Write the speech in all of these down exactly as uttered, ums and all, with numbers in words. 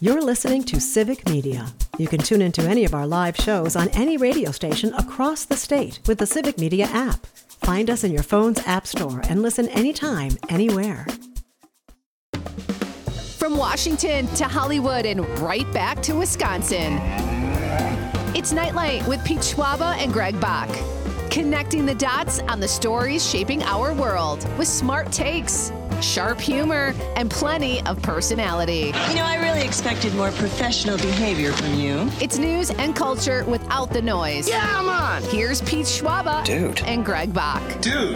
You're listening to Civic Media. You can tune into any of our live shows on any radio station across the state with the Civic Media app. Find us in your phone's app store and listen anytime, anywhere. From Washington to Hollywood and right back to Wisconsin. It's Nightlight with Pete Schwaba and Greg Bach. Connecting the dots on the stories shaping our world with smart takes, sharp humor, and plenty of personality. You know, I really expected more professional behavior from you. It's news and culture without the noise. Yeah, I'm on. Here's Pete Schwaba Dude. and Greg Bach. Dude.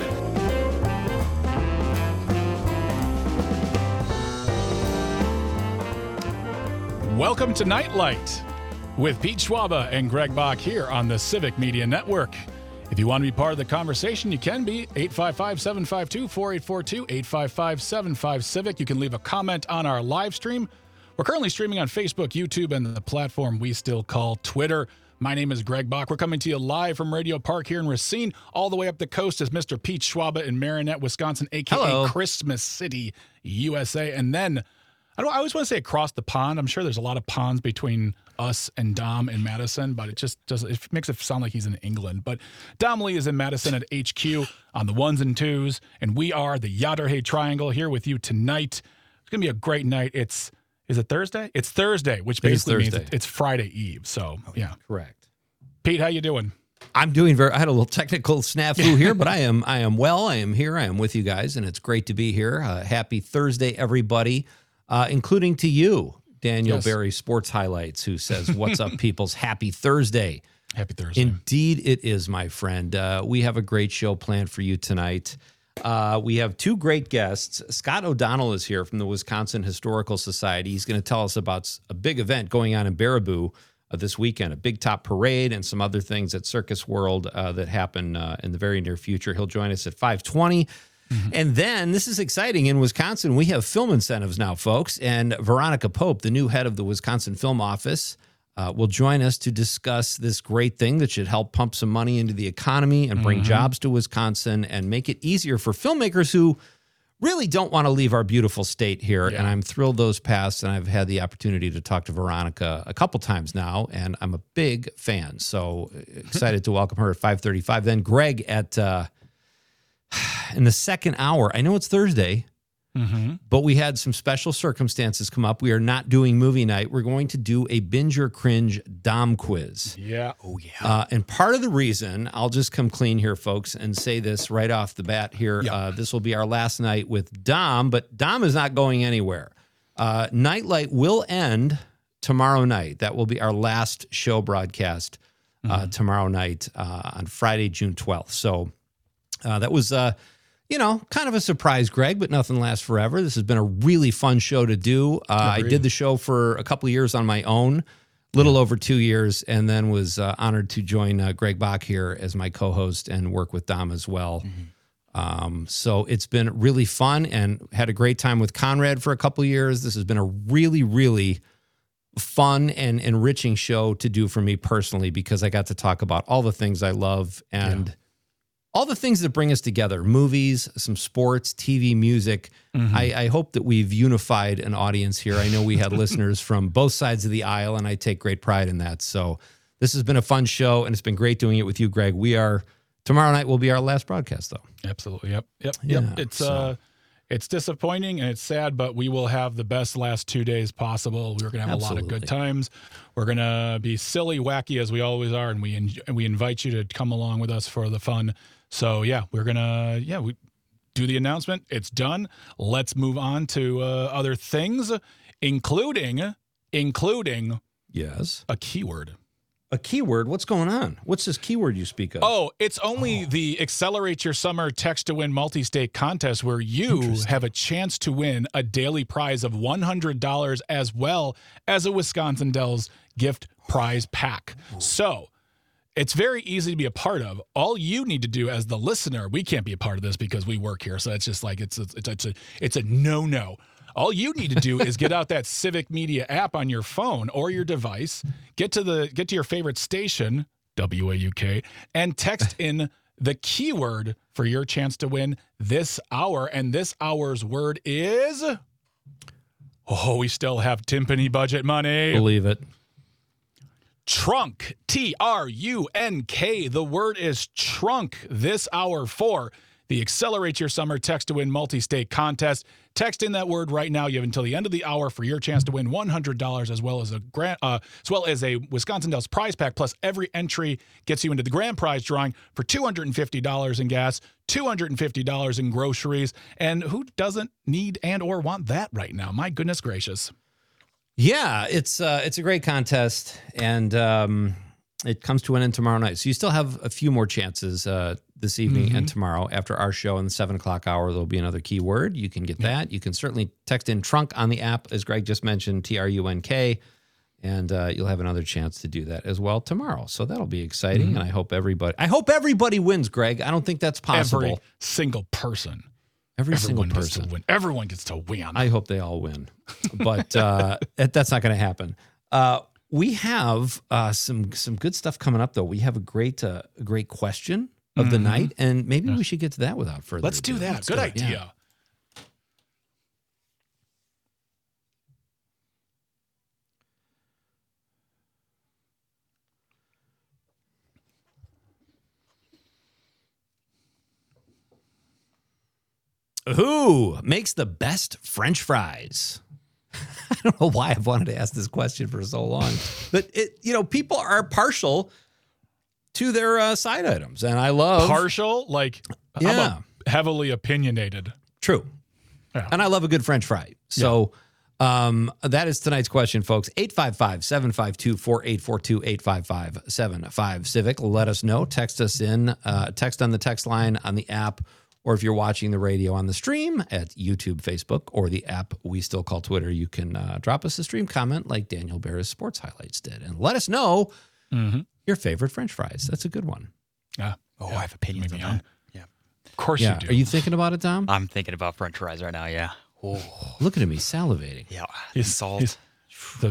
Welcome to Nightlight with Pete Schwaba and Greg Bach here on the Civic Media Network. If you want to be part of the conversation, you can be eight five five, seven five two, four eight four two, eight five five, seven five Civic. You can leave a comment on our live stream. We're currently streaming on Facebook, YouTube, and the platform we still call Twitter. My name is Greg Bach. We're coming to you live from Radio Park here in Racine. All the way up the coast is Mister Pete Schwaba in Marinette, Wisconsin, a k a. Hello. Christmas City, U S A. And then, I, don't, I always want to say across the pond. I'm sure there's a lot of ponds between us and Dom in Madison, but it just does it makes it sound like he's in England. But Dom Lee is in Madison at H Q on the ones and twos, and we are the Yatterhay Triangle here with you tonight. It's gonna be a great night. It's is it Thursday? It's Thursday, which It is basically means Thursday. it- it's Friday Eve. So yeah, Correct. Pete, how you doing? I'm doing very. I had a little technical snafu here, but I am. I am well. I am here. I am with you guys, and it's great to be here. Uh, happy Thursday, everybody, uh, including to you, Daniel Yes. Berry, Sports Highlights, who says, "What's up, peoples? Happy Thursday." Happy Thursday. Indeed, it is, my friend. Uh, we have a great show planned for you tonight. Uh, we have two great guests. Scott O'Donnell is here from the Wisconsin Historical Society. He's going to tell us about s- a big event going on in Baraboo uh, this weekend, a big top parade and some other things at Circus World uh, that happen uh, in the very near future. He'll join us at five twenty. And then, this is exciting, in Wisconsin, we have film incentives now, folks. And Veronica Pope, the new head of the Wisconsin Film Office, uh, will join us to discuss this great thing that should help pump some money into the economy and bring jobs to Wisconsin and make it easier for filmmakers who really don't want to leave our beautiful state here. Yeah. And I'm thrilled those passed, and I've had the opportunity to talk to Veronica a couple times now, and I'm a big fan. So excited to welcome her at five thirty-five. Then Greg at... Uh, in the second hour, I know it's Thursday, Mm-hmm. but we had some special circumstances come up. We are not doing movie night. We're going to do a binge or cringe Dom quiz. Yeah. Oh yeah. Uh, and part of the reason, I'll just come clean here, folks, and say this right off the bat here. Yeah. Uh, this will be our last night with Dom, but Dom is not going anywhere. Uh, Nightlight will end tomorrow night. That will be our last show broadcast uh, Mm-hmm. tomorrow night uh, on Friday, June twelfth. So uh, that was... Uh, You know, kind of a surprise, Greg, but nothing lasts forever. This has been a really fun show to do. Uh, I Agreed. did the show for a couple of years on my own, little over two years, and then was uh, honored to join uh, Greg Bach here as my co-host and work with Dom as well. Um, so it's been really fun, and had a great time with Conrad for a couple of years. This has been a really, really fun and enriching show to do for me personally, because I got to talk about all the things I love and... Yeah. all the things that bring us together, movies, some sports, T V, music. I, I hope that we've unified an audience here. I know we had listeners from both sides of the aisle, and I take great pride in that. So this has been a fun show, and it's been great doing it with you, Greg. We are, tomorrow night will be our last broadcast, though. Absolutely. Yep. Yep. Yeah, Yep. It's so- uh it's disappointing and it's sad, but we will have the best last two days possible. We're going to have a lot of good Absolutely. times. We're going to be silly, wacky as we always are, and we en- and we invite you to come along with us for the fun. So yeah, we're going to yeah, we do the announcement. It's done. Let's move on to uh, other things, including including Yes. a keyword. A keyword? What's going on? What's this keyword you speak of? Oh, it's only the Accelerate Your Summer Text to Win multi-state contest where you have a chance to win a daily prize of one hundred dollars as well as a Wisconsin Dells gift prize pack. So it's very easy to be a part of. All you need to do as the listener, we can't be a part of this because we work here. So it's just like, it's a, it's a, it's a, it's a no-no. All you need to do is get out that Civic Media app on your phone or your device, get to the get to your favorite station, W A U K, and text in the keyword for your chance to win this hour. And this hour's word is Oh, we still have timpani budget money. Believe it. Trunk, T R U N K. The word is trunk this hour for the Accelerate Your Summer Text to Win multi-state contest. Text in that word right now. You have until the end of the hour for your chance to win one hundred dollars as well as a grand, uh, as well as a Wisconsin Dells prize pack. Plus, every entry gets you into the grand prize drawing for two hundred fifty dollars in gas, two hundred fifty dollars in groceries. And who doesn't need and or want that right now? My goodness gracious. Yeah, it's uh, it's a great contest, and um, it comes to an end tomorrow night. So you still have a few more chances uh, this evening mm-hmm. and tomorrow. After our show in the seven o'clock hour, there'll be another keyword. You can get yeah. that. You can certainly text in trunk on the app, as Greg just mentioned, T R U N K, and uh, you'll have another chance to do that as well tomorrow. So that'll be exciting, mm-hmm. and I hope everybody I hope everybody wins, Greg. I don't think that's possible. Every single person. Every Everyone single person. Gets to win. Everyone gets to win. I hope they all win, but uh, that's not going to happen. Uh, we have uh, some some good stuff coming up, though. We have a great uh, a great question of mm-hmm. the night, and maybe yeah. we should get to that without further Let's ado. do that. Let's good do idea. Yeah. Who makes the best French fries? I don't know why I've wanted to ask this question for so long, but it, you know, people are partial to their uh, side items, and I love partial, like yeah, how about heavily opinionated. True, yeah. And I love a good French fry. So yeah. um, that is tonight's question, folks. eight five five, seven five two, four eight four two, eight five five, seven five Civic. Let us know. Text us in. Uh, text on the text line on the app. Or if you're watching the radio on the stream at YouTube, Facebook, or the app we still call Twitter, you can uh, drop us a stream comment like Daniel Barra's Sports Highlights did. And let us know mm-hmm. your favorite French fries. That's a good one. Yeah. Oh, yeah. I have opinions on that. Yeah. Of course yeah. you do. Are you thinking about it, Tom? I'm thinking about French fries right now, yeah. Oh. Look at me salivating. Yeah. He's, salt. He's, the,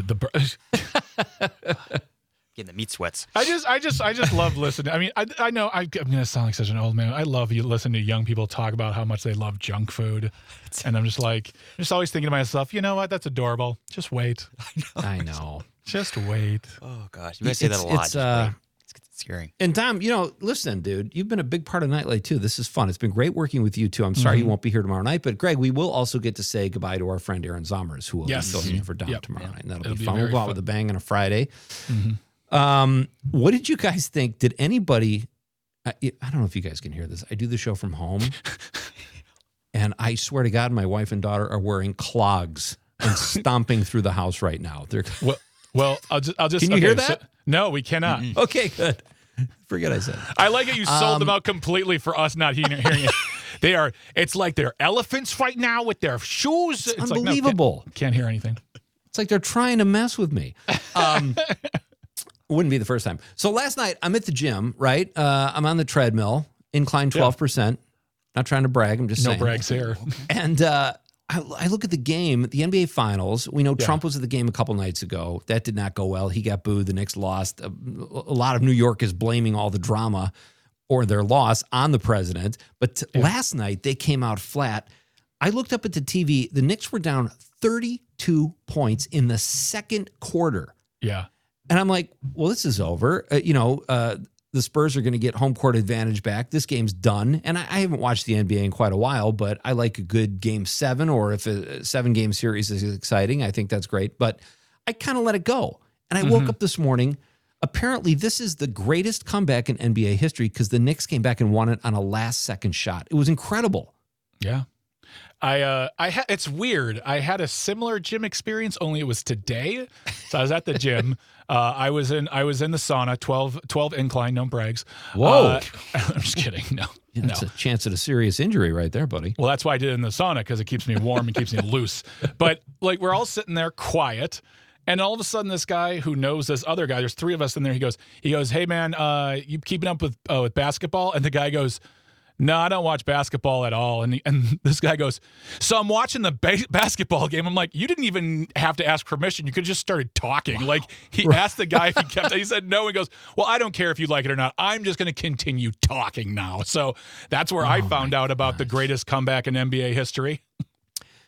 the, Getting the meat sweats. I just, I just, I just love listening. I mean, I, I know I, I'm going to sound like such an old man. I love you listening to young people talk about how much they love junk food, and I'm just like, I'm just always thinking to myself, you know what? That's adorable. Just wait. I know. I know. Just wait. Oh gosh, you guys say that a lot. It's, uh, it's scary. And Tom, you know, listen, dude, you've been a big part of Nightlight too. This is fun. It's been great working with you too. I'm sorry mm-hmm. you won't be here tomorrow night, but Greg, we will also get to say goodbye to our friend Aaron Zommers, who will yes. be filling in for Dom yep. tomorrow yeah. night. And that'll It'll be be fun. We'll go out fun. with a bang on a Friday. Mm-hmm. Um, what did you guys think? Did anybody, I, I don't know if you guys can hear this. I do the show from home and I swear to God, my wife and daughter are wearing clogs and stomping through the house right now. They're well, well, I'll just, I'll just, can you okay, hear that? So, no, we cannot. Mm-hmm. Okay, good. Forget I said. I like it. You sold um, them out completely for us not hearing, hearing it. They are, it's like they're elephants right now with their shoes. It's, it's unbelievable. Like, no, can't, can't hear anything. It's like they're trying to mess with me. Um, wouldn't be the first time. So last night I'm at the gym, right? Uh, I'm on the treadmill, incline twelve percent. Yeah. Not trying to brag. I'm just no saying. No brags here. And uh, I, I look at the game, the N B A Finals. We know yeah. Trump was at the game a couple nights ago. That did not go well. He got booed. The Knicks lost. A, a lot of New York is blaming all the drama or their loss on the president. But yeah. last night they came out flat. I looked up at the T V. The Knicks were down thirty-two points in the second quarter. Yeah. And I'm like, well, this is over. Uh, you know, uh, the Spurs are going to get home court advantage back. This game's done. And I, I haven't watched the N B A in quite a while, but I like a good game seven, or if a seven-game series is exciting, I think that's great. But I kind of let it go. And I mm-hmm. woke up this morning. Apparently, this is the greatest comeback in N B A history because the Knicks came back and won it on a last-second shot. It was incredible. Yeah. I uh I had it's weird. I had a similar gym experience, only it was today. So I was at the gym. Uh, I was in I was in the sauna, twelve, twelve incline, no brags. Whoa! Uh, I'm just kidding. No, yeah, that's no. a chance at a serious injury right there, buddy. Well, that's why I did it in the sauna, because it keeps me warm and keeps me loose. But like we're all sitting there quiet. And all of a sudden, this guy who knows this other guy, there's three of us in there. He goes, he goes, hey man, uh, you keeping up with uh, with basketball? And the guy goes, no, I don't watch basketball at all. And he, and this guy goes, so I'm watching the ba- basketball game. I'm like, you didn't even have to ask permission. You could have just started talking. Wow. Like he right. asked the guy if he kept, he said no. He goes, well, I don't care if you like it or not. I'm just going to continue talking now. So that's where oh I found out about God. the greatest comeback in N B A history.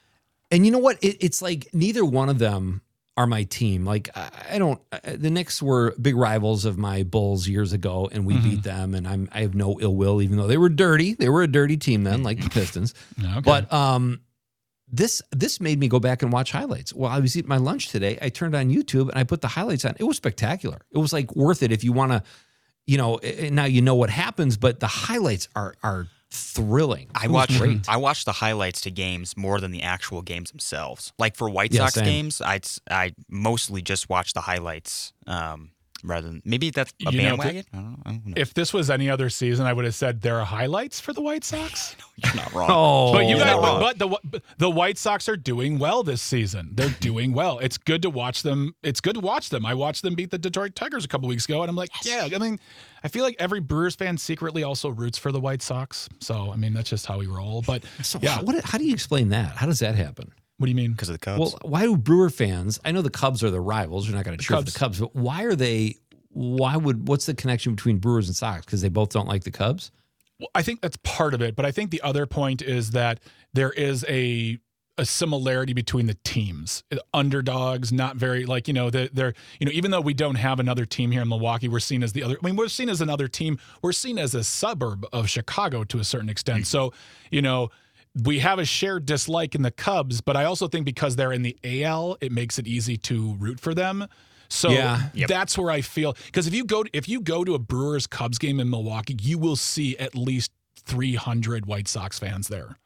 And you know what? It, it's like neither one of them are my team. Like I, I don't. The Knicks were big rivals of my Bulls years ago, and we mm-hmm. beat them. And I'm I have no ill will, even though they were dirty. They were a dirty team then, like the Pistons. Okay. But um, this this made me go back and watch highlights. While I was eating my lunch today, I turned on YouTube and I put the highlights on. It was spectacular. It was like worth it if you want to, you know. Now you know what happens, but the highlights are are. thrilling. I watch I watch the highlights to games more than the actual games themselves. Like for White Yeah, Sox same. games, I I mostly just watch the highlights um, rather than maybe that's a You know, bandwagon. I don't know. I don't know. If this was any other season, I would have said there are highlights for the White Sox. You're not wrong. Oh, But you He's guys, not wrong. but, but the the White Sox are doing well this season. They're doing well. It's good to watch them. It's good to watch them. I watched them beat the Detroit Tigers a couple weeks ago, and I'm like, yeah. I mean, I feel like every Brewers fan secretly also roots for the White Sox. So I mean, that's just how we roll. But So yeah, how, what, how do you explain that? How does that happen? what do you mean? Because of the Cubs. Well, why do Brewer fans? I know the Cubs are the rivals. You're not going to cheer for the Cubs, but why are they? Why would? What's the connection between Brewers and Sox? Because they both don't like the Cubs. Well, I think that's part of it, but I think the other point is that there is a a similarity between the teams. Underdogs, not very like, you know, they're, they're, you know, even though we don't have another team here in Milwaukee, we're seen as the other, I mean, we're seen as another team. We're seen as a suburb of Chicago to a certain extent. Mm-hmm. So, you know, we have a shared dislike in the Cubs, but I also think because they're in the A L, it makes it easy to root for them. So Yeah. Yep. that's where I feel, because if you go if you go to a Brewers Cubs game in Milwaukee, you will see at least three hundred White Sox fans there.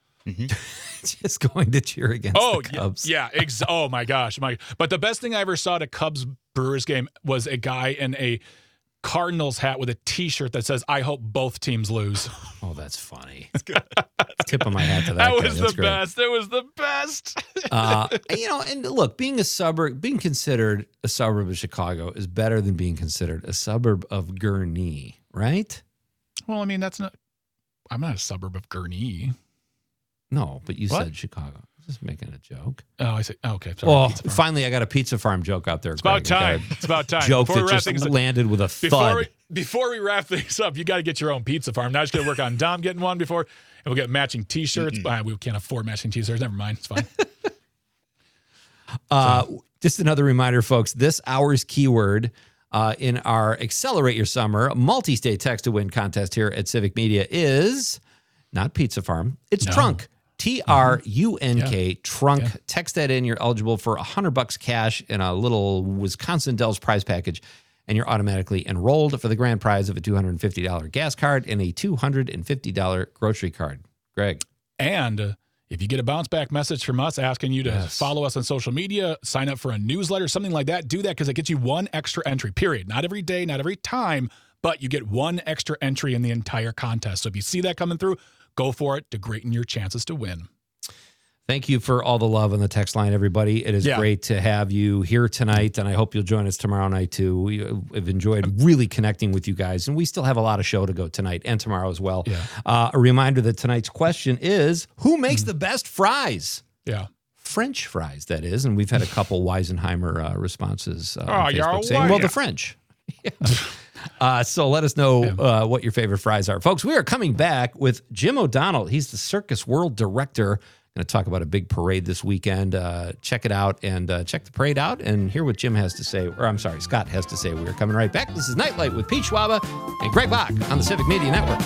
Just going to cheer against Oh the Cubs. yeah, yeah ex- oh my gosh, my. But the best thing I ever saw at a Cubs Brewers game was a guy in a Cardinals hat with a T-shirt that says "I hope both teams lose." Oh, that's funny. Tip of my hat to that. That guy. was That's the great. best. It was the best. uh, you know, and look, being a suburb, being considered a suburb of Chicago is better than being considered a suburb of Gurnee, right? Well, I mean, that's not. I'm not a suburb of Gurnee. No, but you What? said Chicago. Just making a joke. Oh, I see. Oh, okay. Sorry, Well, Pizza Farm. finally, I got a Pizza Farm joke out there. It's about time. It's about time. Joke Before we that wrap just things up- landed with a Before thud. we, before we wrap things up, you got to get your own Pizza Farm. Now, just going to work on Dom getting one before, and we'll get matching T-shirts. Uh, we can't afford matching T-shirts. Never mind. It's fine. Uh, just another reminder, folks, this hour's keyword uh, in our Accelerate Your Summer multi-state text to win contest here at Civic Media is not Pizza Farm. It's No. trunk. T R U N K, Yeah. trunk. Yeah. Text that in. You're eligible for one hundred bucks cash and a little Wisconsin Dells prize package. And you're automatically enrolled for the grand prize of a two hundred fifty dollars gas card and a two hundred fifty dollars grocery card. Greg. And uh, if you get a bounce back message from us asking you to Yes. follow us on social media, sign up for a newsletter, something like that, do that because it gets you one extra entry, period. Not every day, not every time, but you get one extra entry in the entire contest. So if you see that coming through, go for it to greaten your chances to win. Thank you for all the love on the text line, everybody. It is Yeah. great to have you here tonight, and I hope you'll join us tomorrow night, too. We have enjoyed really connecting with you guys, and we still have a lot of show to go tonight and tomorrow as well. Yeah. Uh, a reminder that tonight's question is, who makes the best fries? Yeah. French fries, that is, and we've had a couple Weisenheimer uh, responses uh, Oh, on you're Facebook saying, well, white. the French. Yeah. Uh, so let us know uh, what your favorite fries are. Folks, we are coming back with Jim O'Donnell. He's the Circus World Director. Going to talk about a big parade this weekend. Uh, check it out and uh, check the parade out and hear what Jim has to say. Or I'm sorry, Scott has to say. We're coming right back. This is Nightlight with Pete Schwaba and Greg Bach on the Civic Media Network.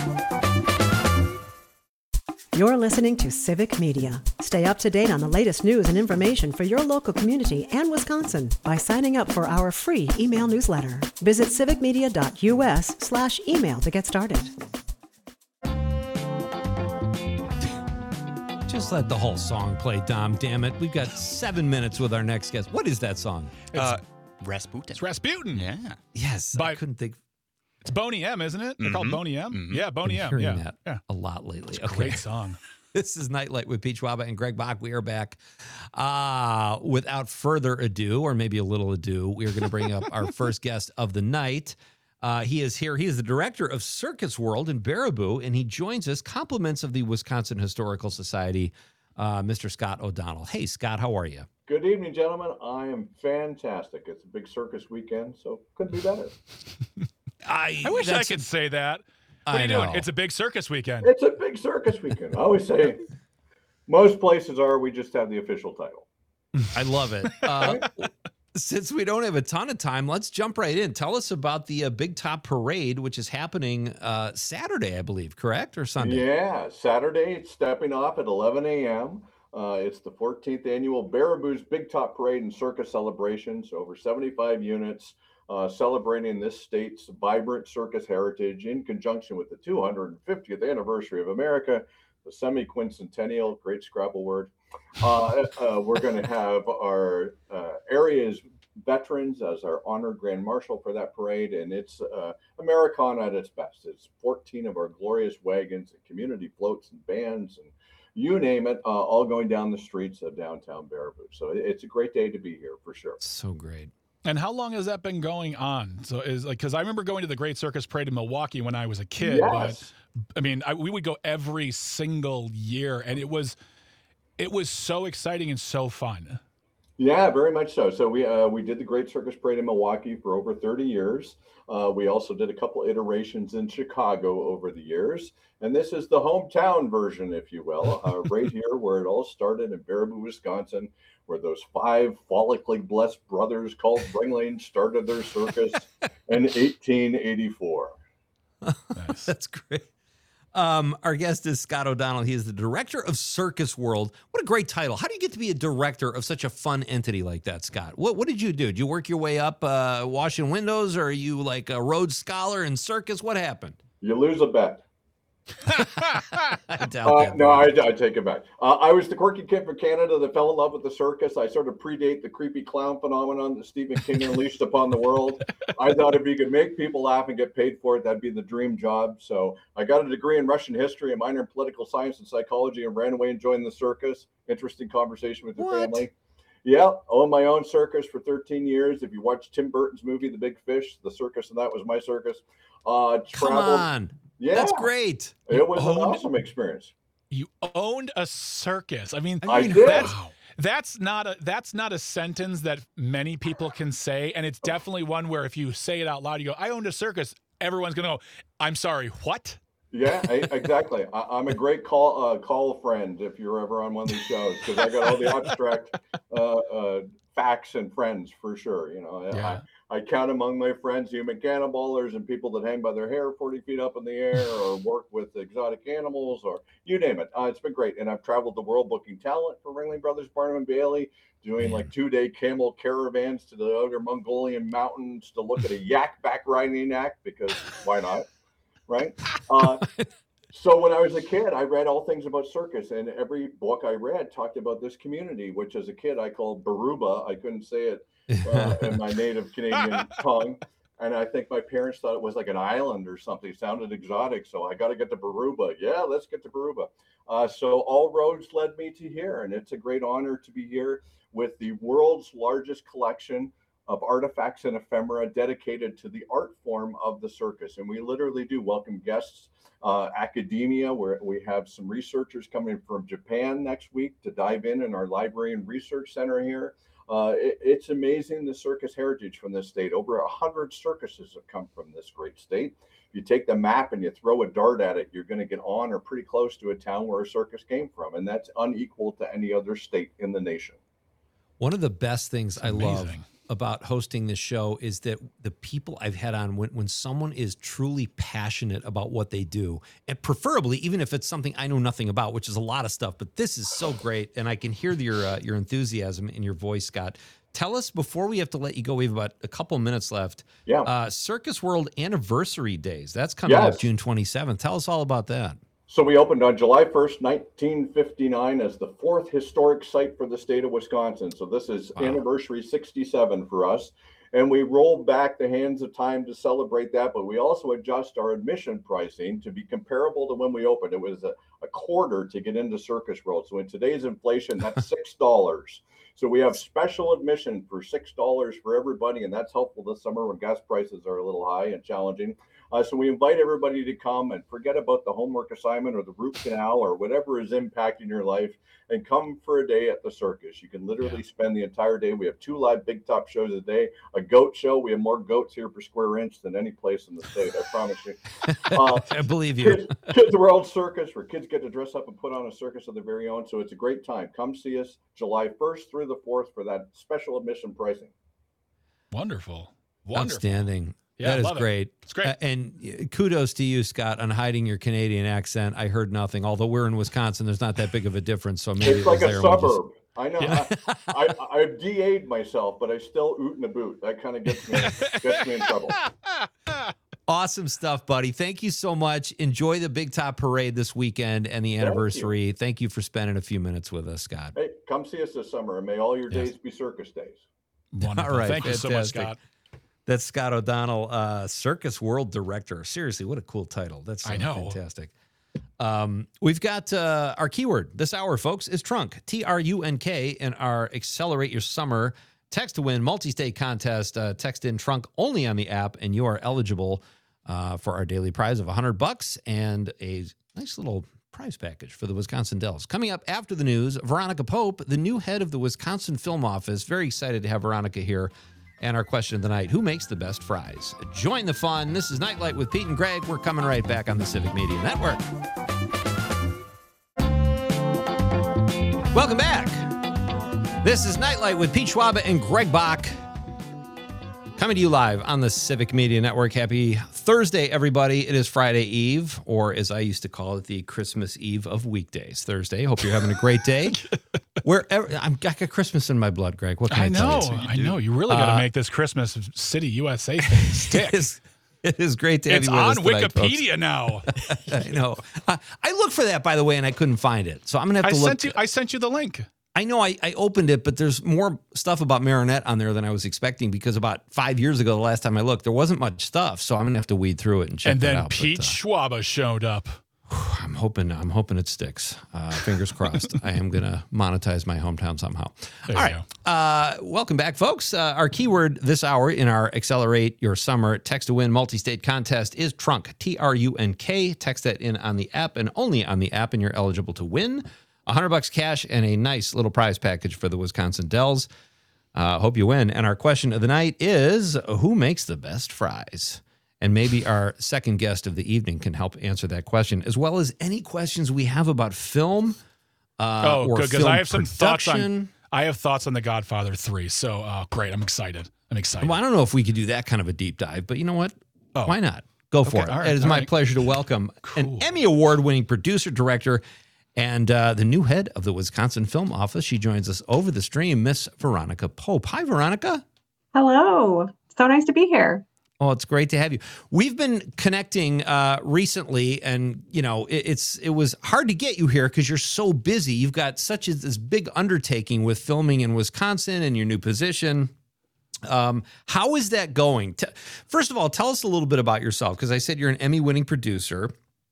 You're listening to Civic Media. Stay up to date on the latest news and information for your local community and Wisconsin by signing up for our free email newsletter. Visit civicmedia.us slash email to get started. Just let the whole song play, Dom. Damn it. We've got seven minutes with our next guest. What is that song? Uh, Rasputin. It's Rasputin. Yeah. Yes. By- I couldn't think. It's Boney M, isn't it? They're called Boney M? Yeah, Boney M. Hearing Yeah. that yeah. a lot lately. Okay. Great song. This is Nightlight with Pete Schwaba and Greg Bach. We are back. Uh, without further ado, or maybe a little ado, we are going to bring up our first guest of the night. Uh, he is here. He is the director of Circus World in Baraboo, and he joins us. Compliments of the Wisconsin Historical Society, uh, Mister Scott O'Donnell. Hey, Scott, how are you? Good evening, gentlemen. I am fantastic. It's a big circus weekend, so couldn't be better. I, I wish I that's- could say that. What I are you know. doing? It's a big circus weekend. It's a big circus weekend. I always say Most places are. We just have the official title. I love it. Uh, since we don't have a ton of time, let's jump right in. Tell us about the uh, Big Top Parade, which is happening uh, Saturday, I believe, correct? Or Sunday? Yeah, Saturday, it's stepping off at eleven a.m. Uh, it's the fourteenth annual Baraboo's Big Top Parade and Circus Celebrations. Over seventy-five units uh, celebrating this state's vibrant circus heritage in conjunction with the two hundred fiftieth anniversary of America, the semi-quincentennial, great Scrabble word. Uh, uh, we're going to have our uh, area's veterans as our honored Grand Marshal for that parade, and it's uh, Americana at its best. It's fourteen of our glorious wagons and community floats and bands and you name it, uh, all going down the streets of downtown Baraboo. So it's a great day to be here for sure. So great. And how long has that been going on? So is like, because I remember going to the Great Circus Parade in Milwaukee when I was a kid. Yes. But I mean, I, we would go every single year, and it was it was so exciting and so fun. Yeah, very much so. So we uh, we did the Great Circus Parade in Milwaukee for over thirty years. Uh, we also did a couple iterations in Chicago over the years. And this is the hometown version, if you will, uh, right here where it all started in Baraboo, Wisconsin, where those five follically blessed brothers called Ringling started their circus in eighteen eighty-four. Nice. That's great. Um, our guest is Scott O'Donnell. He is the director of Circus World. What a great title. How do you get to be a director of such a fun entity like that, Scott? What What did you do? Did you work your way up uh, washing windows, or are you like a Rhodes Scholar in circus? What happened? You lose a bet. I doubt Uh, that. no, I, I take it back. Uh, I was the quirky kid from Canada that fell in love with the circus. I sort of predate the creepy clown phenomenon that Stephen King unleashed upon the world. I thought if you could make people laugh and get paid for it, that'd be the dream job. So I got a degree in Russian history, a minor in political science and psychology, and ran away and joined the circus. Interesting conversation with your What? family. Yeah, owned my own circus for thirteen years. If you watch Tim Burton's movie, The Big Fish, the circus, and that was my circus. Uh, Come traveled. on. Yeah, That's great. It was an owned- awesome experience. You owned a circus. I mean, I did. that's that's not a that's not a sentence that many people can say, and it's definitely one where if you say it out loud, you go, "I owned a circus." Everyone's gonna go, "I'm sorry, what?" Yeah, I, exactly. I, I'm a great call uh, call friend if you're ever on one of these shows because I got all the abstract uh, uh, facts and friends for sure. You know, Yeah. I, I count among my friends human cannonballers and people that hang by their hair forty feet up in the air or work with exotic animals or you name it. Uh, it's been great. And I've traveled the world booking talent for Ringling Brothers, Barnum and Bailey, doing like two day camel caravans to the outer Mongolian mountains to look at a yak back riding act because why not? Right. Uh, so when I was a kid, I read all things about circus, and every book I read talked about this community, which as a kid I called Baruba. I couldn't say it uh, in my native Canadian tongue. And I think my parents thought it was like an island or something. It sounded exotic. So I got to get to Baruba. Yeah, let's get to Baruba. Uh, so all roads led me to here. And it's a great honor to be here with the world's largest collection of artifacts and ephemera dedicated to the art form of the circus. And we literally do welcome guests, uh, academia, where we have some researchers coming from Japan next week to dive in in our library and research center here. Uh, it, it's amazing the circus heritage from this state. Over a hundred circuses have come from this great state. If you take the map and you throw a dart at it, you're going to get on or pretty close to a town where a circus came from. And that's unequal to any other state in the nation. One of the best things I love amazing. about hosting this show is that the people I've had on, when, when someone is truly passionate about what they do, and preferably even if it's something I know nothing about, which is a lot of stuff, but this is so great, and I can hear your uh, your enthusiasm in your voice, Scott. Tell us, before we have to let you go, we have about a couple minutes left. Yeah. Uh, Circus World Anniversary Days. That's coming Yes. up June twenty-seventh. Tell us all about that. So we opened on July first, nineteen fifty-nine as the fourth historic site for the state of Wisconsin. So this is Wow. anniversary sixty-seven for us. And we roll back the hands of time to celebrate that, but we also adjust our admission pricing to be comparable to when we opened. It was a, a quarter to get into Circus World. So in today's inflation, that's six dollars. So we have special admission for six dollars for everybody, and that's helpful this summer when gas prices are a little high and challenging. Uh, so we invite everybody to come and forget about the homework assignment or the root canal or whatever is impacting your life, and come for a day at the circus. You can literally yeah. spend the entire day. We have two live big top shows a day, a goat show. We have more goats here per square inch than any place in the state, I promise you. Uh, I believe you. Kids, Kids World Circus, where kids get to dress up and put on a circus of their very own. So it's a great time. Come see us July first through the fourth for that special admission pricing. Wonderful. Wonderful. Outstanding. Yeah, that is love great. It. It's great. Uh, and kudos to you, Scott, on hiding your Canadian accent. I heard nothing. Although we're in Wisconsin, there's not that big of a difference. So maybe it's it was like a there suburb. Just... I know. Yeah. I, I, I've D A'd myself, but I still oot in a boot. That kind of gets me gets me in trouble. Awesome stuff, buddy. Thank you so much. Enjoy the Big Top Parade this weekend and the anniversary. Thank you, Thank you for spending a few minutes with us, Scott. Hey, come see us this summer, and may all your yes. days be circus days. Wonderful. All right. Thank Fantastic. you so much, Scott. That's Scott O'Donnell, uh, Circus World Director. Seriously, what a cool title. That's uh, I know. fantastic. Um, we've got uh, our keyword this hour, folks, is trunk, T R U N K, and our Accelerate Your Summer text to win multi-state contest. Uh, text in trunk only on the app, and you are eligible uh, for our daily prize of one hundred bucks and a nice little prize package for the Wisconsin Dells. Coming up after the news, Veronica Pope, the new head of the Wisconsin Film Office. Very excited to have Veronica here. And our question of the night, who makes the best fries? Join the fun. This is Nightlight with Pete and Greg. We're coming right back on the Civic Media Network. Welcome back. This is Nightlight with Pete Schwaba and Greg Bach. Coming to you live on the Civic Media Network. Happy Thursday, everybody. It is Friday Eve, or as I used to call it, the Christmas Eve of weekdays. Thursday. Hope you're having a great day. Wherever I'm got Christmas in my blood, Greg. What can I, I tell know, you? I know. You really got to Uh, make this Christmas City U S A thing stick. It is, it is great to have It's you with on us tonight, Wikipedia folks. now. I know. I, I looked for that, by the way, and I couldn't find it. So I'm gonna have I to look. sent you. I sent you the link. I know I, I opened it, but there's more stuff about Marinette on there than I was expecting because about five years ago, the last time I looked, there wasn't much stuff. So I'm going to have to weed through it and check And that then out. Pete But, uh, Schwaba showed up. I'm hoping I'm hoping it sticks. Uh, fingers crossed. I am going to monetize my hometown somehow. There All you right. Uh, welcome back, folks. Uh, our keyword this hour in our Accelerate Your Summer Text to Win multi-state contest is trunk, T R U N K. Text that in on the app and only on the app, and you're eligible to win one hundred bucks cash and a nice little prize package for the Wisconsin Dells. Uh, hope you win. And our question of the night is, who makes the best fries? And maybe our second guest of the evening can help answer that question, as well as any questions we have about film uh, oh, or good, because film I have some thoughts on. production. I have thoughts on The Godfather three. So uh, great, I'm excited. I'm excited. Well, I don't know if we could do that kind of a deep dive, but you know what? Oh. Why not? Go for Okay, it. all right, It is all my right. pleasure to welcome an Cool. Emmy Award-winning producer, director, and uh, the new head of the Wisconsin Film Office. She joins us over the stream, Miss Veronica Pope. Hi, Veronica. Hello. So nice to be here. Oh, it's great to have you. We've been connecting uh, recently, and you know, it, it's it was hard to get you here because you're so busy. You've got such a, this big undertaking with filming in Wisconsin and your new position. Um, how is that going? T- First of all, tell us a little bit about yourself, because I said you're an Emmy-winning producer.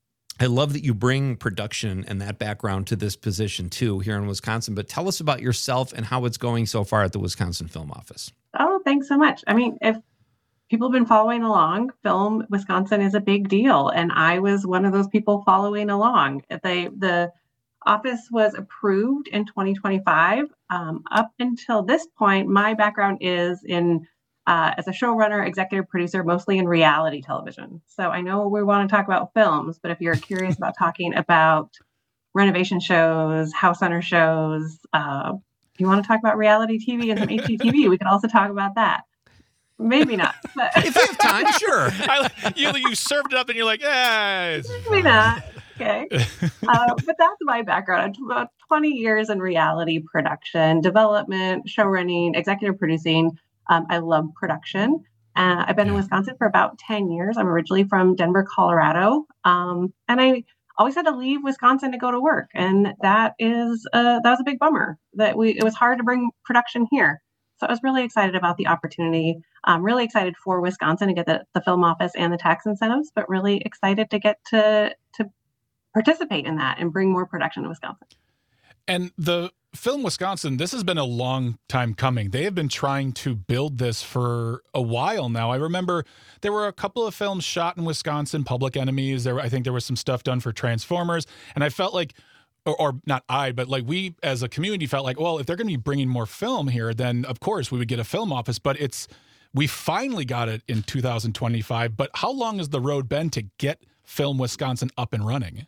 I love that you bring production and that background to this position too here in Wisconsin. But tell us about yourself and how it's going so far at the Wisconsin Film Office. Oh, thanks so much. I mean, if people have been following along, Film Wisconsin is a big deal. And I was one of those people following along. They, the office was approved in twenty twenty-five. Um, up until this point, my background is in Uh, as a showrunner, executive producer, mostly in reality television. So I know we want to talk about films, but if you're curious about talking about renovation shows, house owner shows, uh, if you want to talk about reality T V and some H G T V, we can also talk about that. Maybe not. But If you have time, sure. I, you, you served it up and you're like, eh. it's maybe not. Okay. Uh, but that's my background. About twenty years in reality production, development, show running, executive producing. Um, I love production. Uh, I've been in Wisconsin for about ten years. I'm originally from Denver, Colorado. Um, and I always had to leave Wisconsin to go to work. And that is, uh, that was a big bummer that we, it was hard to bring production here. So I was really excited about the opportunity. I'm really excited for Wisconsin to get the, the film office and the tax incentives, but really excited to get to, to participate in that and bring more production to Wisconsin. And the Film Wisconsin, this has been a long time coming. They have been trying to build this for a while now. I remember there were a couple of films shot in Wisconsin, Public Enemies. There, I think there was some stuff done for Transformers. And I felt like, or, or not I, but like we as a community felt like, well, if they're going to be bringing more film here, then of course we would get a film office. But it's, we finally got it in two thousand twenty-five. But how long has the road been to get Film Wisconsin up and running?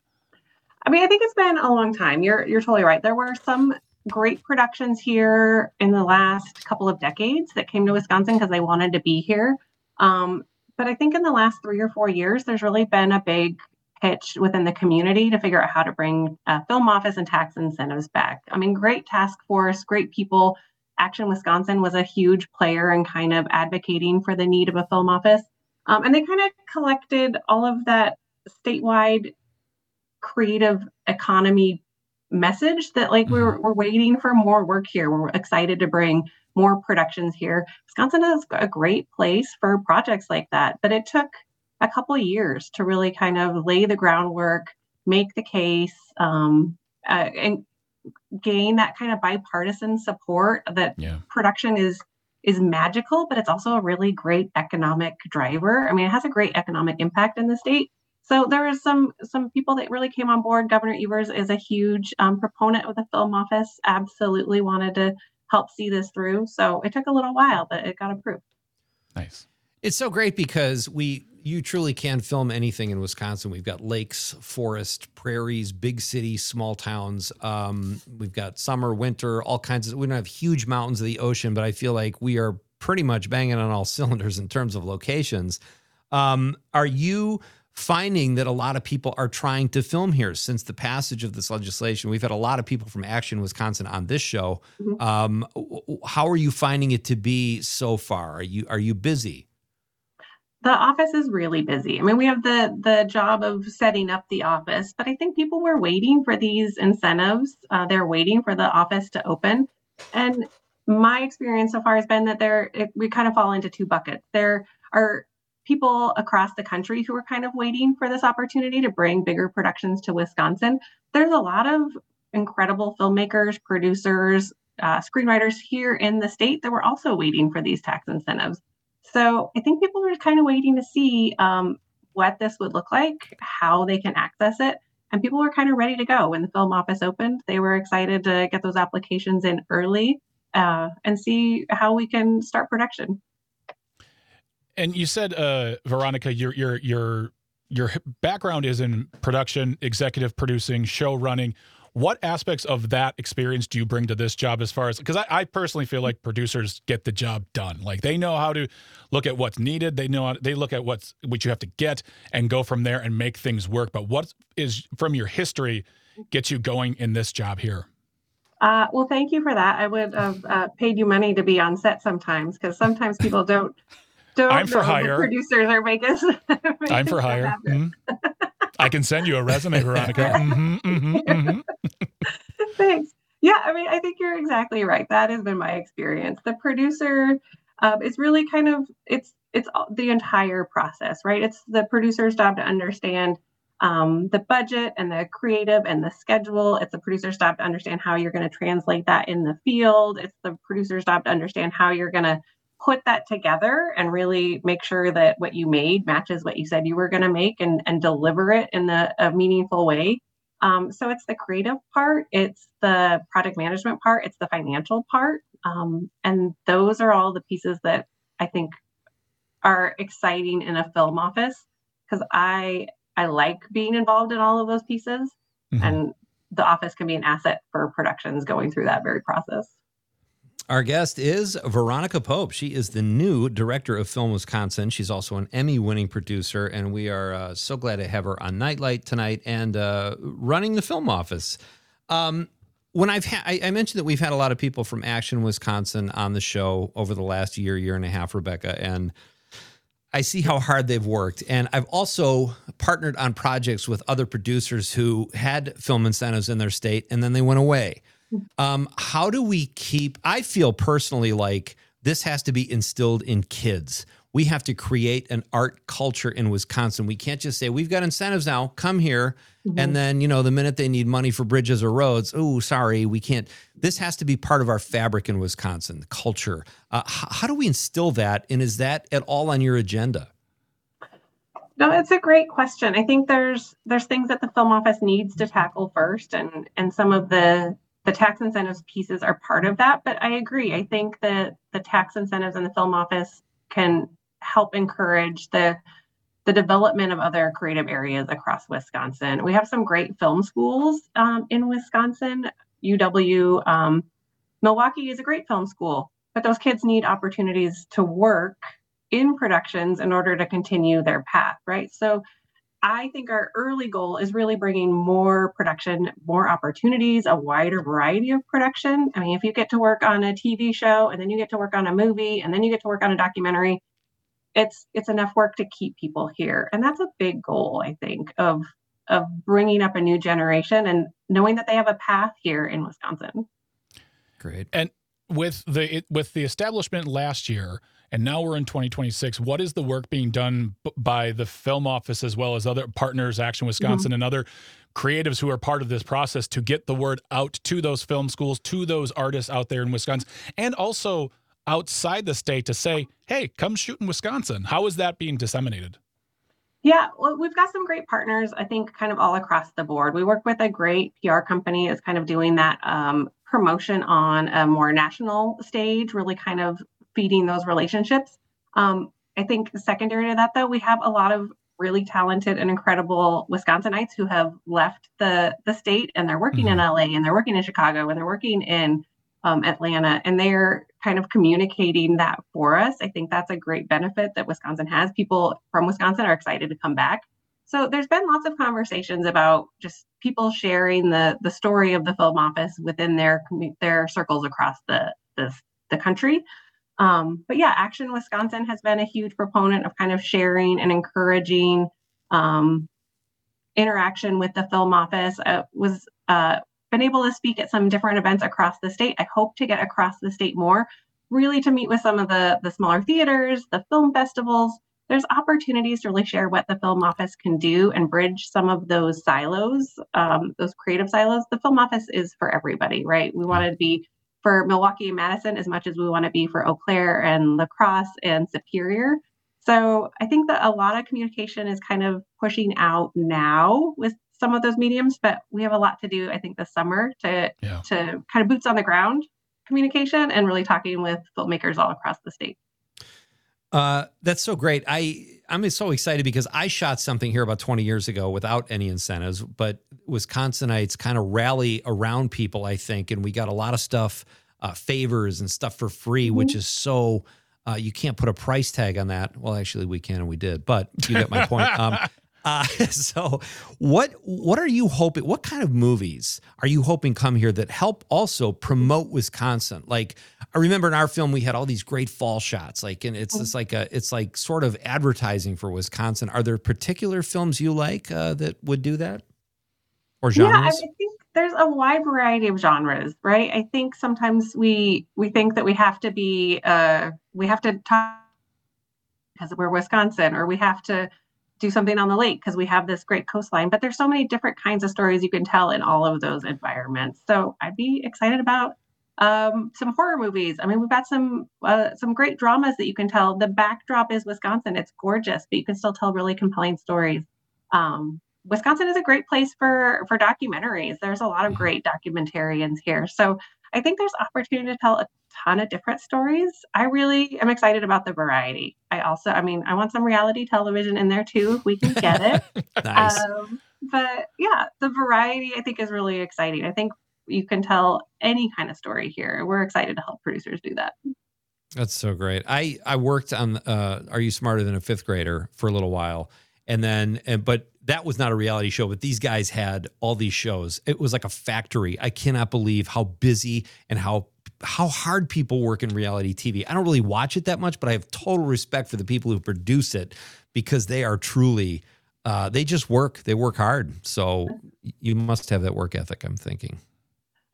I mean, I think it's been a long time. You're you're totally right. There were some great productions here in the last couple of decades that came to Wisconsin because they wanted to be here. Um, but I think in the last three or four years, there's really been a big pitch within the community to figure out how to bring a film office and tax incentives back. I mean, great task force, great people. Action Wisconsin was a huge player in kind of advocating for the need of a film office. Um, and they kind of collected all of that statewide creative economy message that like we're we're waiting for more work here. We're excited to bring more productions here. Wisconsin is a great place for projects like that, but it took a couple of years to really kind of lay the groundwork, make the case, um, uh, and gain that kind of bipartisan support that yeah. production is is magical, but it's also a really great economic driver. I mean, it has a great economic impact in the state. So there was some some people that really came on board. Governor Evers is a huge um, proponent of the film office, absolutely wanted to help see this through. So it took a little while, but it got approved. Nice. It's so great because we you truly can film anything in Wisconsin. We've got lakes, forest, prairies, big cities, small towns. Um, we've got summer, winter, all kinds of, we don't have huge mountains of the ocean, but I feel like we are pretty much banging on all cylinders in terms of locations. Um, are you finding that a lot of people are trying to film here since the passage of this legislation? We've had a lot of people from Action Wisconsin on this show. Mm-hmm. Um, how are you finding it to be so far? Are you are you busy? The office is really busy. I mean, we have the the job of setting up the office, but I think people were waiting for these incentives. Uh, they're waiting for the office to open. And my experience so far has been that there it, we kind of fall into two buckets. There are people across the country who are kind of waiting for this opportunity to bring bigger productions to Wisconsin. There's a lot of incredible filmmakers, producers, uh, screenwriters here in the state that were also waiting for these tax incentives. So I think people were kind of waiting to see um, what this would look like, how they can access it. And people were kind of ready to go when the film office opened. They were excited to get those applications in early uh, and see how we can start production. And you said, uh, Veronica, your your your your background is in production, executive producing, show running. What aspects of that experience do you bring to this job as far as, because I, I personally feel like producers get the job done. Like they know how to look at what's needed. They know how, they look at what's what you have to get and go from there and make things work. But what is from your history gets you going in this job here? Uh, well, thank you for that. I would have uh, paid you money to be on set sometimes because sometimes people don't. Don't I'm for know hire. Producers are making. making I'm for hire. Mm-hmm. I can send you a resume, Veronica. Mm-hmm, mm-hmm, mm-hmm. Thanks. Yeah, I mean, I think you're exactly right. That has been my experience. The producer uh, is really kind of it's it's the entire process, right? It's the producer's job to understand um, the budget and the creative and the schedule. It's the producer's job to understand how you're going to translate that in the field. It's the producer's job to understand how you're going to put that together and really make sure that what you made matches what you said you were going to make and, and deliver it in a, a meaningful way. Um, so it's the creative part, it's the project management part, it's the financial part. Um, and those are all the pieces that I think are exciting in a film office because I, I like being involved in all of those pieces. Mm-hmm. And the office can be an asset for productions going through that very process. Our guest is Veronica Pope. She is the new director of Film Wisconsin. She's also an Emmy-winning producer, and we are uh, so glad to have her on Nightlight tonight and uh, running the film office. Um, when I've ha- I, I mentioned that we've had a lot of people from Action Wisconsin on the show over the last year, year and a half, Rebecca, and I see how hard they've worked. And I've also partnered on projects with other producers who had film incentives in their state, and then they went away. Um, how do we keep, I feel personally like this has to be instilled in kids. we have to create an art culture in Wisconsin. We can't just say, we've got incentives now, come here. Mm-hmm. And then, you know, the minute they need money for bridges or roads, oh, sorry, we can't. This has to be part of our fabric in Wisconsin, the culture. Uh, h- how do we instill that? And is that at all on your agenda? No, it's a great question. I think there's there's things that the film office needs to tackle first, and and some of the the tax incentives pieces are part of that. But I agree. I think that the tax incentives in the film office can help encourage the the development of other creative areas across Wisconsin. We have some great film schools um, in Wisconsin. U W um, Milwaukee is a great film school, but those kids need opportunities to work in productions in order to continue their path, right? So I think our early goal is really bringing more production, more opportunities, a wider variety of production. I mean, if you get to work on a T V show and then you get to work on a movie and then you get to work on a documentary, it's it's enough work to keep people here. And that's a big goal, I think, of of bringing up a new generation and knowing that they have a path here in Wisconsin. Great. And with the with the establishment last year, and now we're in twenty twenty-six, what is the work being done b- by the film office as well as other partners, Action Wisconsin, mm-hmm. and other creatives who are part of this process to get the word out to those film schools, to those artists out there in Wisconsin, and also outside the state to say, hey, come shoot in Wisconsin? How is that being disseminated? Yeah, well, we've got some great partners, I think, kind of all across the board. We work with a great P R company that's kind of doing that um, promotion on a more national stage, really kind of feeding those relationships. Um, I think secondary to that, though, we have a lot of really talented and incredible Wisconsinites who have left the, the state, and they're working mm-hmm. in L A, and they're working in Chicago, and they're working in um, Atlanta, and they're kind of communicating that for us. I think that's a great benefit that Wisconsin has. People from Wisconsin are excited to come back. So there's been lots of conversations about just people sharing the the story of the film office within their their circles across the the, the country. Um, but yeah, Action Wisconsin has been a huge proponent of kind of sharing and encouraging um, interaction with the film office. I was uh, been able to speak at some different events across the state. I hope to get across the state more, really to meet with some of the, the smaller theaters, the film festivals. There's opportunities to really share what the film office can do and bridge some of those silos, um, those creative silos. The film office is for everybody, right? We want to be for Milwaukee and Madison as much as we want to be for Eau Claire and La Crosse and Superior. So I think that a lot of communication is kind of pushing out now with some of those mediums, but we have a lot to do, I think, this summer to yeah. to kind of boots on the ground communication and really talking with filmmakers all across the state. Uh, that's so great. I, I'm so excited because I shot something here about twenty years ago without any incentives, but Wisconsinites kind of rally around people, I think, and we got a lot of stuff, uh, favors and stuff for free, mm-hmm. which is so, uh, you can't put a price tag on that. Well, actually we can and we did, but you get my point. Um, Uh, so what what are you hoping, what kind of movies are you hoping come here that help also promote Wisconsin? Like, I remember in our film, we had all these great fall shots, like, and it's just like a, it's like sort of advertising for Wisconsin. Are there particular films you like uh, that would do that? Or genres? Yeah, I think there's a wide variety of genres, right? I think sometimes we, we think that we have to be, uh, we have to talk because we're Wisconsin, or we have to do something on the lake because we have this great coastline, but there's so many different kinds of stories you can tell in all of those environments. So I'd be excited about um, some horror movies. I mean, we've got some uh, some great dramas that you can tell. The backdrop is Wisconsin. It's gorgeous, but you can still tell really compelling stories. Um, Wisconsin is a great place for, for documentaries. There's a lot of great documentarians here. So I think there's opportunity to tell a ton of different stories. I really am excited about the variety. I also, I mean, I want some reality television in there too, if we can get it. Nice. Um, but yeah, the variety I think is really exciting. I think you can tell any kind of story here. We're excited to help producers do that. That's so great. I, I worked on uh, Are You Smarter Than a Fifth Grader for a little while. And then, and, but that was not a reality show, but these guys had all these shows. It was like a factory. I cannot believe how busy and how how hard people work in reality T V. I don't really watch it that much, but I have total respect for the people who produce it because they are truly, uh, they just work. They work hard. So you must have that work ethic, I'm thinking.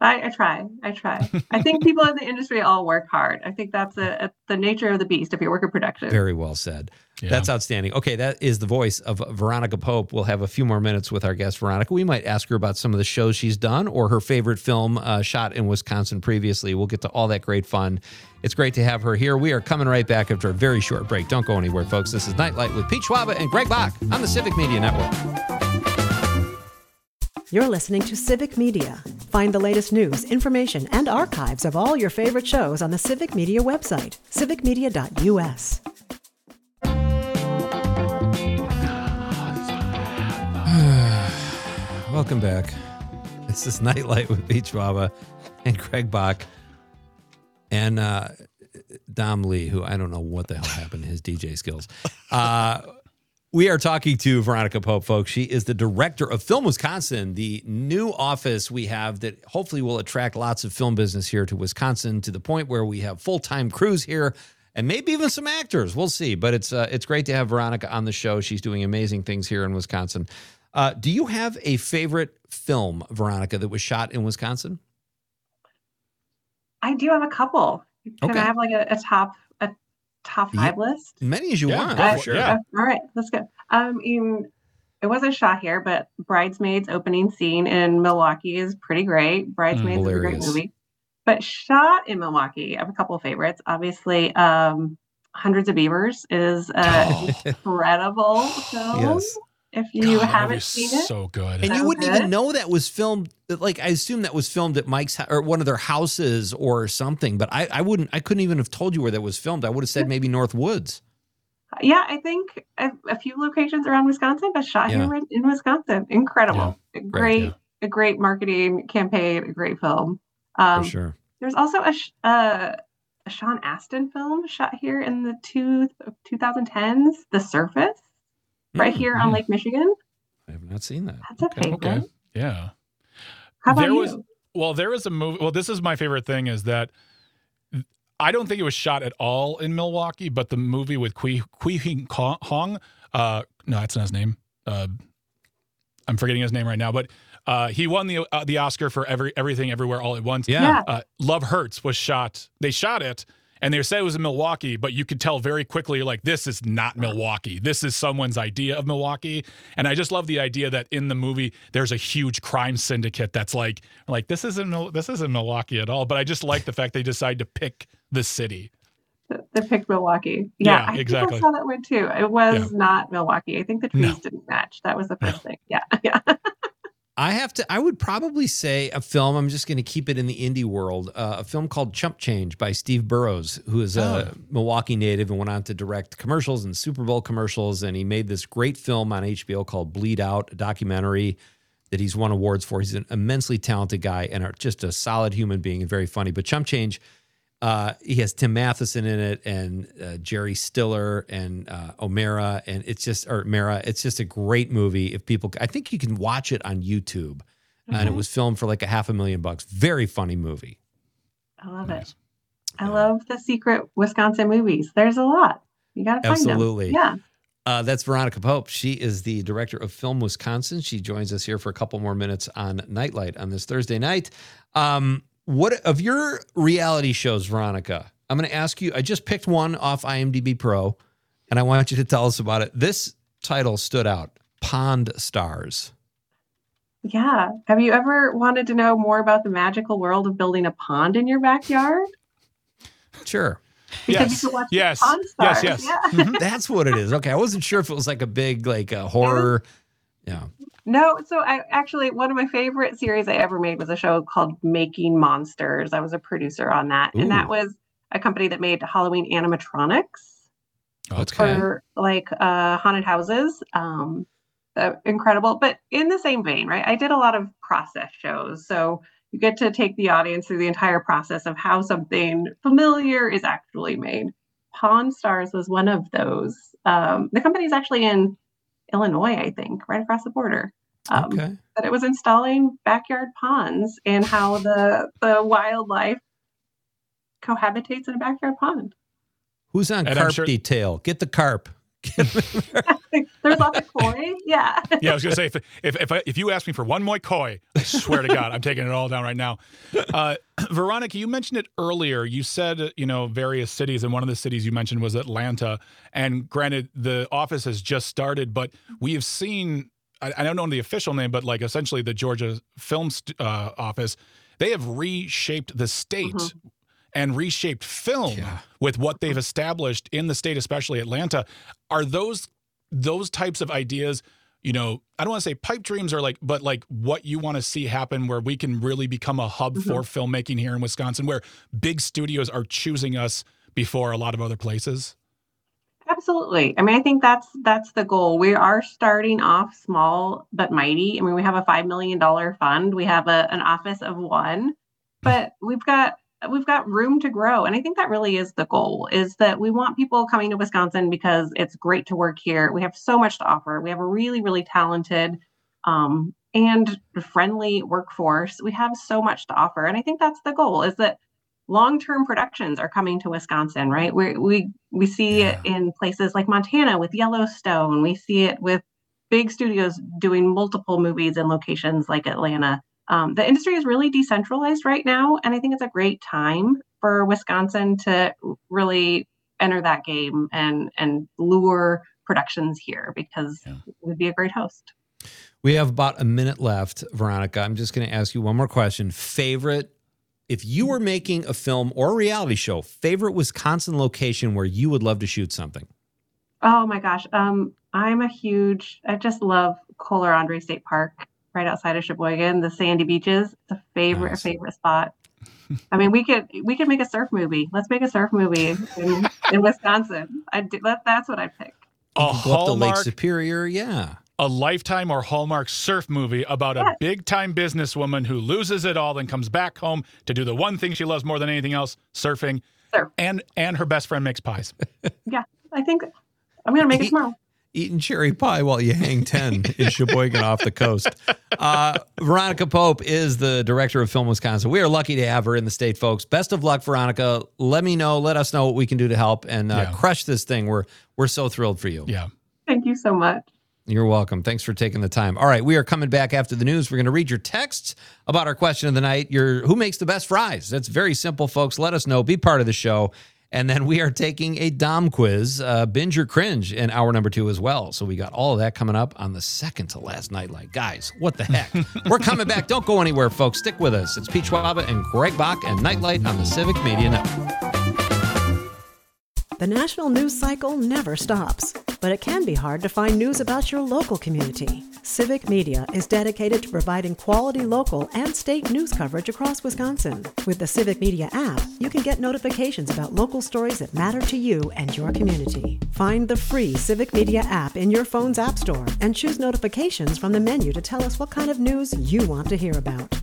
I, I try. I try. I think people in the industry all work hard. I think that's a, a, the nature of the beast if you work in production. Very well said. Yeah. That's outstanding. Okay, that is the voice of Veronica Pope. We'll have a few more minutes with our guest, Veronica. We might ask her about some of the shows she's done or her favorite film uh, shot in Wisconsin previously. We'll get to all that great fun. It's great to have her here. We are coming right back after a very short break. Don't go anywhere, folks. This is Nightlight with Pete Schwaba and Greg Bach on the Civic Media Network. You're listening to Civic Media. Find the latest news, information, and archives of all your favorite shows on the Civic Media website, civic media dot u s. Welcome back. This is Nightlight with Pete Schwaba and Greg Bach and uh, Dom Lee, who I don't know what the hell happened to his D J skills. Uh, we are talking to Veronica Pope, folks. She is the director of Film Wisconsin, the new office we have that hopefully will attract lots of film business here to Wisconsin to the point where we have full-time crews here and maybe even some actors. We'll see. But it's uh, it's great to have Veronica on the show. She's doing amazing things here in Wisconsin. Uh, do you have a favorite film, Veronica, that was shot in Wisconsin? I do have a couple. Can Okay. I have like a, a top a top five Yeah. list? Many as you Yeah, want. go Uh, for it. uh, all right, let's go. Um, in, it wasn't shot here, but Bridesmaids opening scene in Milwaukee is pretty great. Bridesmaids is a great Hilarious. movie. But shot in Milwaukee, I have a couple of favorites. Obviously, um, Hundreds of Beavers is an incredible film. Yes. If you God, that haven't movie's seen it, so good. And That you was wouldn't good. even know that was filmed. Like, I assume that was filmed at Mike's hou- or one of their houses or something. But I, I wouldn't. I couldn't even have told you where that was filmed. I would have said maybe North Woods. yeah, I think a, a few locations around Wisconsin, but shot Yeah. here in, in Wisconsin. Incredible. A great, yeah. a great marketing campaign, a great film. Um, For sure. There's also a, sh- uh, a Sean Astin film shot here in the two, twenty tens, The Surface, right Mm, here on mm. Lake Michigan. I have not seen that. That's a Okay. favorite. Okay. Yeah. How about There you? was- Well, there is a movie. Well, this is my favorite thing is that I don't think it was shot at all in Milwaukee, but the movie with Kui Kui Hing Hong, uh, no, that's not his name. Uh, I'm forgetting his name right now, but uh, he won the uh, the Oscar for every everything everywhere all at once. Yeah. Yeah. Uh, Love Hurts was shot. They shot it, and they said it was in Milwaukee, but you could tell very quickly, like, this is not Milwaukee. This is someone's idea of Milwaukee. And I just love the idea that in the movie there's a huge crime syndicate that's like, like this isn't Mil- this isn't Milwaukee at all. But I just like the fact they decide to pick the city. They picked Milwaukee. Yeah, Yeah, I exactly. think I saw that one too. It was Yeah. not Milwaukee. I think the trees No. didn't match. That was the first thing. Yeah, yeah. I have to. I would probably say a film. I'm just going to keep it in the indie world. Uh, a film called Chump Change by Steve Burrows, who is a Oh. Milwaukee native and went on to direct commercials and Super Bowl commercials. And he made this great film on H B O called Bleed Out, a documentary that he's won awards for. He's an immensely talented guy and a- just a solid human being and very funny. But Chump Change, uh, he has Tim Matheson in it and uh, Jerry Stiller and uh, O'Mara, and it's just or Mara. It's just a great movie. If people, I think you can watch it on YouTube, and it was filmed for like a half a million bucks. Very funny movie. I love it. Nice. I love the secret Wisconsin movies. There's a lot. You got to find Absolutely. them. Yeah. Uh, that's Veronica Pope. She is the director of Film Wisconsin. She joins us here for a couple more minutes on Nightlight on this Thursday night. Um, what of your reality shows, Veronica? I'm going to ask you. I just picked one off IMDb Pro, and I want you to tell us about it. This title stood out: Pond Stars. Yeah. Have you ever wanted to know more about the magical world of building a pond in your backyard? Sure. Because Yes. you can watch Yes. Pond Yes, Stars. yes. Yeah. That's what it is. Okay, I wasn't sure if it was like a big like a horror. Yeah. No, so I actually one of my favorite series I ever made was a show called Making Monsters. I was a producer on that, and Ooh. that was a company that made Halloween animatronics Okay. for like uh, haunted houses. Um, uh, incredible, but in the same vein, right? I did a lot of process shows, so you get to take the audience through the entire process of how something familiar is actually made. Pawn Stars was one of those. Um, the company is actually in Illinois, I think, right across the border. Um, Okay. But it was installing backyard ponds and how the the wildlife cohabitates in a backyard pond. Who's on And I'm carp sure- detail? Get the carp. Get There's lots of koi. Yeah. Yeah, I was gonna say if if if, I, if you ask me for one more koi, I swear to God, I'm taking it all down right now. Uh, Veronica, you mentioned it earlier. You said you know various cities, and one of the cities you mentioned was Atlanta. And granted, the office has just started, but we have seen. I, I don't know the official name, but like essentially the Georgia Film uh, Office, they have reshaped the state. Mm-hmm. And reshaped film yeah. with what they've established in the state, especially Atlanta. Are those those types of ideas, you know, I don't want to say pipe dreams or like, but like what you want to see happen where we can really become a hub mm-hmm. for filmmaking here in Wisconsin, where big studios are choosing us before a lot of other places? Absolutely. I mean, I think that's that's the goal. We are starting off small but mighty. I mean, we have a five million dollars fund. We have a, an office of one, but we've got We've got room to grow. And I think that really is the goal, is that we want people coming to Wisconsin because it's great to work here. We have so much to offer. We have a really, really talented um, and friendly workforce. We have so much to offer. And I think that's the goal, is that long-term productions are coming to Wisconsin, right? We we we see yeah. it in places like Montana with Yellowstone. We see it with big studios doing multiple movies in locations like Atlanta. Um, the industry is really decentralized right now, and I think it's a great time for Wisconsin to really enter that game and and lure productions here, because yeah. it would be a great host. We have about a minute left, Veronica. I'm just going to ask you one more question. Favorite, if you were making a film or a reality show, favorite Wisconsin location where you would love to shoot something? Oh my gosh. Um, I'm a huge, I just love Kohler Andre State Park, right outside of Sheboygan, the sandy beaches. It's a favorite, nice. favorite spot. I mean, we could we could make a surf movie. Let's make a surf movie in, in Wisconsin. I do, that, that's what I'd pick. A go Hallmark, up to Lake Superior, yeah. A Lifetime or Hallmark surf movie about yes. a big-time businesswoman who loses it all and comes back home to do the one thing she loves more than anything else, surfing. Surf. And and her best friend makes pies. Yeah, I think I'm going to make it tomorrow. Eating cherry pie while you hang ten in Sheboygan off the coast. Uh, Veronica Pope is the director of Film Wisconsin. We are lucky to have her in the state, folks. Best of luck, Veronica. Let me know. Let us know what we can do to help and uh, yeah. crush this thing. We're we're so thrilled for you. Yeah. Thank you so much. You're welcome. Thanks for taking the time. All right, we are coming back after the news. We're going to read your texts about our question of the night. Your who makes the best fries? That's very simple, folks. Let us know. Be part of the show. And then we are taking a Dom quiz, uh, binge or cringe, in hour number two as well. So we got all of that coming up on the second to last Nightlight. Guys, what the heck? We're coming back. Don't go anywhere, folks. Stick with us. It's Pete Schwaba and Greg Bach and Nightlight on the Civic Media Network. The national news cycle never stops, but it can be hard to find news about your local community. Civic Media is dedicated to providing quality local and state news coverage across Wisconsin. With the Civic Media app, you can get notifications about local stories that matter to you and your community. Find the free Civic Media app in your phone's app store and choose notifications from the menu to tell us what kind of news you want to hear about.